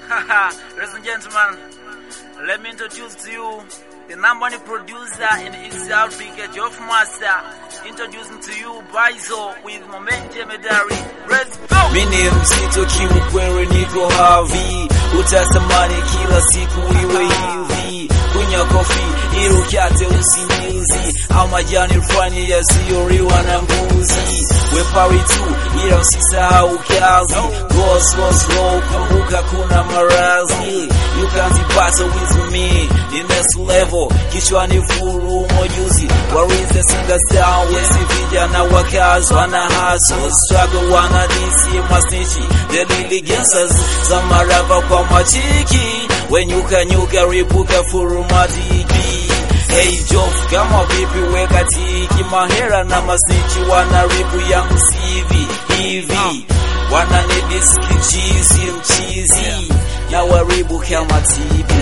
Ladies and gentlemen, let me introduce to you the number one producer in East Africa, Geoff Master. Introducing to you Baizo with Momentum Medari. Let's go! Mimi mzito kiukweli niko havi, utasamani kila siku iwe hivi. Kunya kofi, irukate usingizi, au majani fulani yasiyoliwa na mbuzi. We party tu, ila usisahau kazi. Go slow, kumbuka kuna marazi. You can't battle with me, the next level. Kichwani furu mojuzi, worries the singer sound. Wesi vijana wakazi, wana hustle, struggle, wana disi, masnichi. The lily gangsters, zamarava kwa machiki. When nyuka ripuka furu madiki. Hey Geoff, kama vipi weka tiki. Mahera na masnichi wana ribu yangu hivi. Wana nidiski cheesy mchizi. Na waribu kama tibi.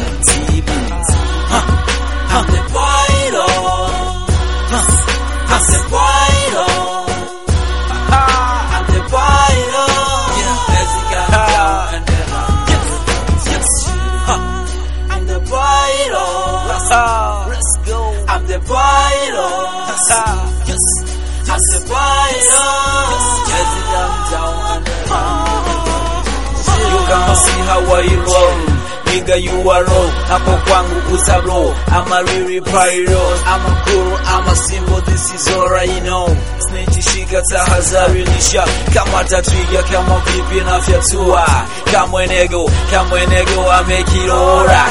I'm the boy, I'm the boy, I'm the boy, let's go down and then I'm the boy, let's go. I'm the boy, I'm the boy, let's go down and then you can see how I roll. Nigga, you are low, hapo kwangu usablo. I'm a really pyro, I'm a cool, I'm a symbol, this is all I know. Snitch shika tahadhari nisha, kama tatriga kama pipi na fyatua. Kamwenego amekirora.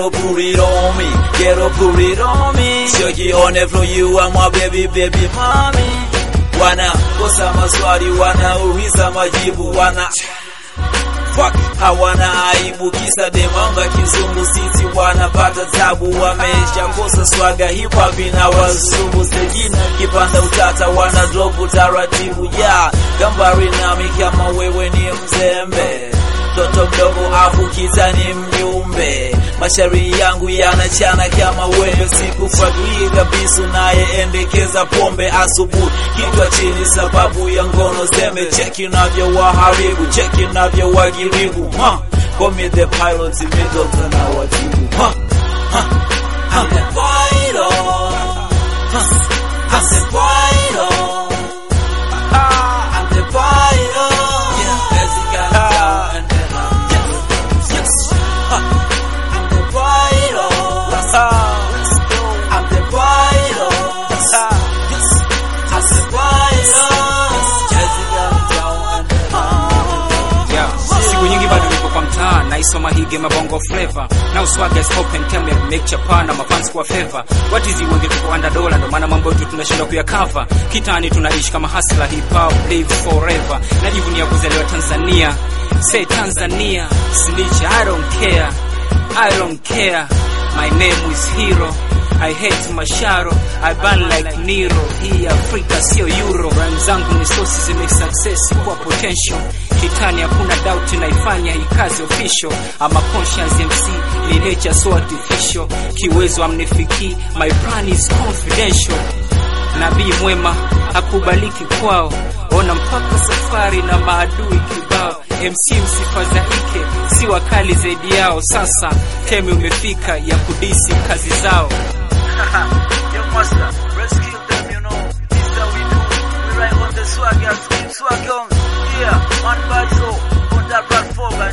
Get put it on me. Shoki on the floor, you are my baby mommy. Wana kosa maswali, wana uliza majibu, wana fuck, hawana aibu kisa demanga kizungu. Sisi wanapata tabu, wamesha kosa swaga hip hop na wazungu. Sejina kipanda utata, wana drop taratibu. Yeah, gambari nami kama wewe ni mzembe. Toto mdogo afu kita ni mjumbe. Mashari yangu yanachana kama wewe. Sikufagii kabisa naye endekeza pombe asubuhi. Kichwa chini sababu ya ngono zeme. Cheki navyo waharibu, cheki navyo wagiribu. Call me the pilot, me doctor na watibu. I'm the boy, I'm the boy, I'm the boy, let's go down and then I'm the boy, I'm the boy, I'm the boy, let's go down and then yeah. Siku nyingi bado niko kwa mtaa, naisoma hii game bongo flavor. Now swag is open, cam ya make chapa na mafans kwa favor. What is it wenge tuko under dollar, ndo maana mambo yetu tunashinda kuyakava. Kitani tunaishi kama hustler, hip hop live forever. Najivunia kuzaliwa Tanzania. Say Tanzania, snitch, I don't care. My name is Hero. I hate masharo, I burn like Nero. Hii Afrika sio Euro. Rhymes zangu ni sources ze make success kwa potential. Kitani hakuna doubt naifanya hii kazi official. I'm a conscious MC, ni nature so artificial. Kiwezo amnifiki, my plan is confidential. Nabii mwema hakubaliki kwao. Ona mpaka safari na maadui kibao. MC msifadhaike, si wakali zaidi yao. Sasa teme umefika ya kudisi kazi zao. Yo master, let's kill them, you know. This is how we do. We ride on the swag on. Yeah, man Baizo on that platform.